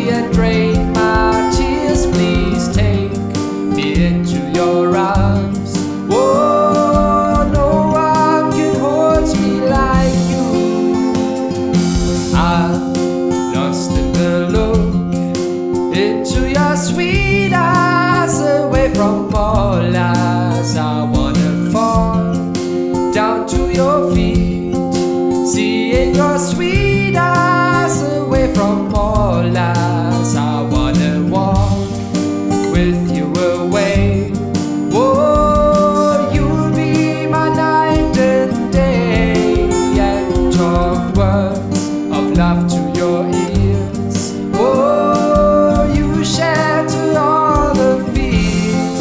softly and drain my tears. Please take me into your arms. Oh, no one can hold me like you. I'm lost in the look into your sweet eyes. Away from all lies, I wanna fall down to your feet, seeing your sweet eyes. Away from all lies, I wanna walk with you away. Oh, you'll be my night and day, and talk words of love to your ears. Oh, you shelter all the fears,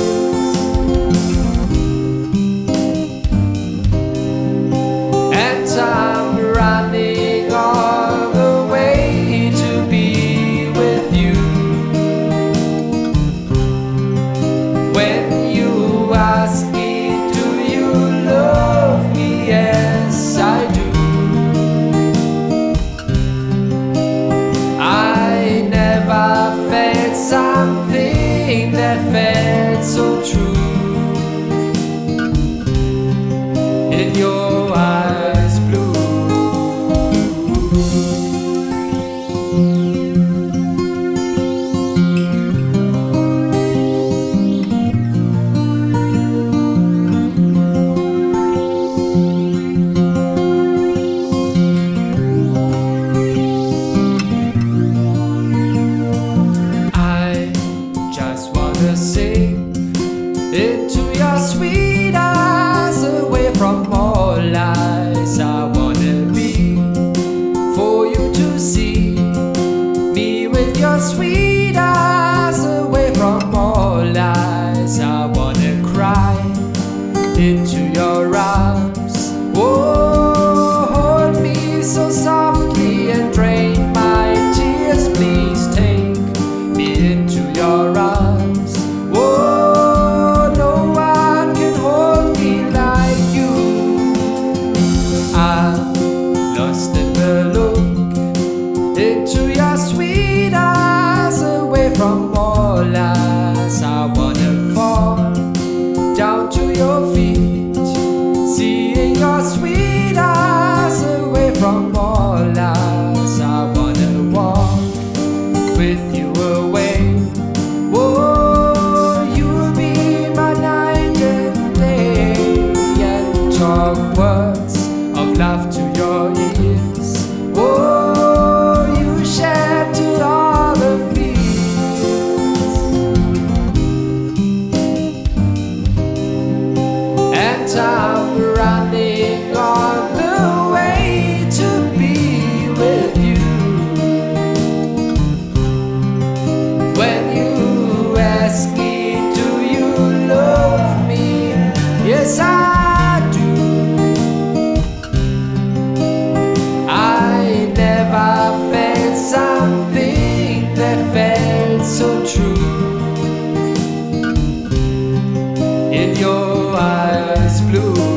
and I'm running all the way to be with you. When you ask me, do you love me? Yes, I do. I never felt something that felt so true. In your eyes blue, I just wanna sing into your sweet eyes. Away from all lies, I wanna be for you to see me with your sweet eyes. Away from all lies, I wanna cry into your arms. Oh, hold me so softly and drain my tears. Please take me into your arms. Oh, no one can hold me like you. I'm lost in the look into your sweet eyes. Away from all lies, I wanna fall down to your feet, seeing your sweet eyes. Away from all lies, I wanna walk with you away. Oh, you'll be my night and day, and talk words of love to your ears. Oh, you shelter all the fears, and I'm running on the way to be with you. When you ask me, do you love me? Yes, I do. I never felt something that felt so true. In your eyes blue,